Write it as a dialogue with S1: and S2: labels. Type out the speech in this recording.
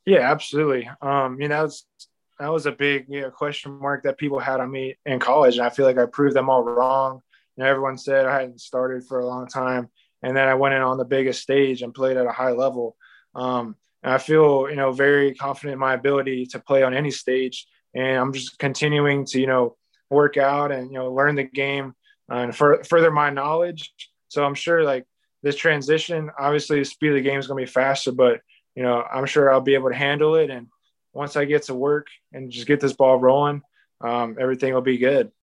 S1: Yeah, absolutely. That was a big question mark that people had on me in college, and I feel like I proved them all wrong. Everyone said I hadn't started for a long time, and then I went in on the biggest stage and played at a high level. And I feel very confident in my ability to play on any stage, and I'm just continuing to work out and learn the game and further my knowledge. So I'm sure like this transition, obviously the speed of the game is going to be faster, but I'm sure I'll be able to handle it. And once I get to work and just get this ball rolling, everything will be good.